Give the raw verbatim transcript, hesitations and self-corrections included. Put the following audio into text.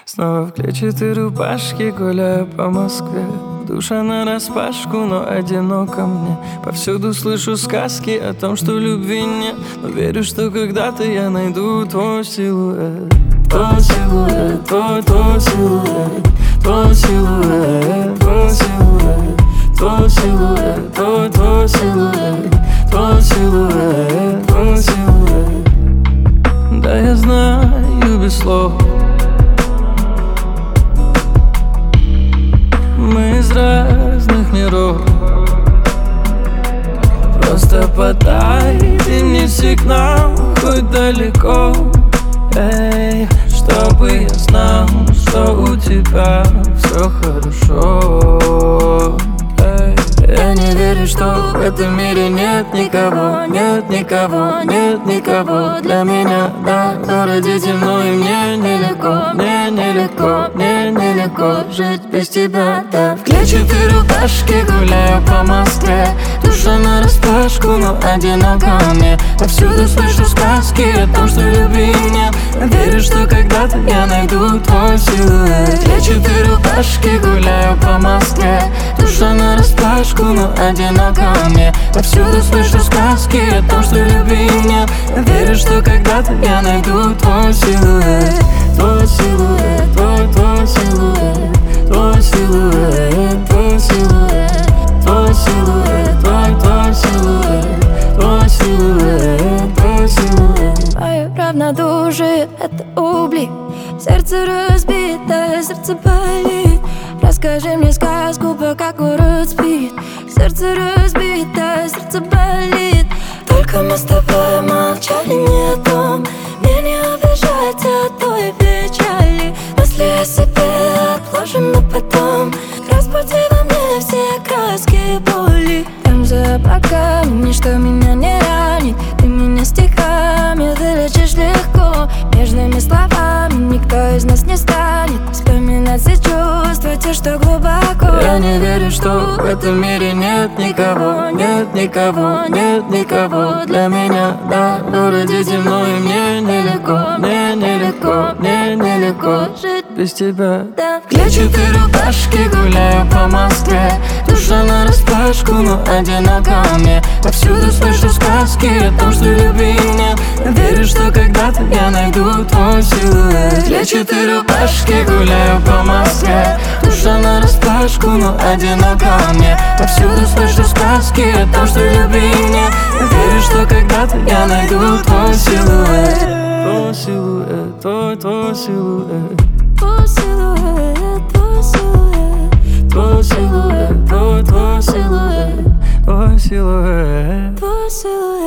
Снова в клетчатой рубашке гуляю по Москве. Душа нараспашку, но одиноко мне. Повсюду слышу сказки о том, что любви нет, но верю, что когда-то я найду твой силуэт. Твой силуэт, твой, твой силуэт. Твой силуэт, твой силуэт. Твой силуэт, твой, твой силуэт. Твой силуэт, твой силуэт. Да, я знаю без слов. Мы из разных миров. Просто подай ты мне сигнал, хоть далеко, эй, чтобы я знал, что у тебя все хорошо, эй. Я не верю, что в этом мире нет никого, нет никого, нет никого для меня. Да, в городе темно и мне нелегко, мне нелегко, мне нелегко жить без тебя, да. В клетчатой рубашке гуляю по Москве. Душа нараспашку, но одиноко мне. Повсюду слышу сказки о том, что любви нет. Верю, что когда-то я найду твой силуэт. В клетчатой рубашке гуляю по Москве. Душа нараспашку, но одиноко мне. Повсюду слышу сказки о том, что любви нет. Верю, что когда-то я найду твой силуэт. Твой силуэт, твой, твой силуэт. Твой силуэт, твой силуэт. Твой силуэт, твой, твой силуэт. Твой силуэт, твой силуэт. Мое равнодушие — это угли. Сердце разбитое, сердце болит. Расскажи мне сказку, пока город спит. Сердце разбитое, сердце болит. Только мы с тобой молчали не о том. Мне не обижать от той печали. Мысли о себе отложим на потом. Разбуди во мне все краски боли. Там за облаками ничто меня не ранит. Ты меня стихами вылечишь легко. Нежными словами никто из нас не станет вспоминать все чувства, те, что глубоко. Я не верю, что в этом мире нет никого, нет никого, нет никого для меня. Да, в городе темно и мне нелегко, мне нелегко, мне нелегко жить без тебя. Да. В клетчатой рубашке гуляю по Москве. Душа нараспашку, но одиноко мне. Повсюду слышу сказки о том, что любви нет. Верю, что когда-то я найду твой силуэт. В клетчатой рубашке гуляю по Москве. Душа нараспашку, но одиноко мне. Повсюду слышу сказки о том, что любви нет. Верю, что когда-то я найду твой силуэт. Твой силуэт, твой, твой силуэт. Твой силуэт, твой силуэт. Твой силуэт, твой, твой силуэт. Твой силуэт. Твой силуэт.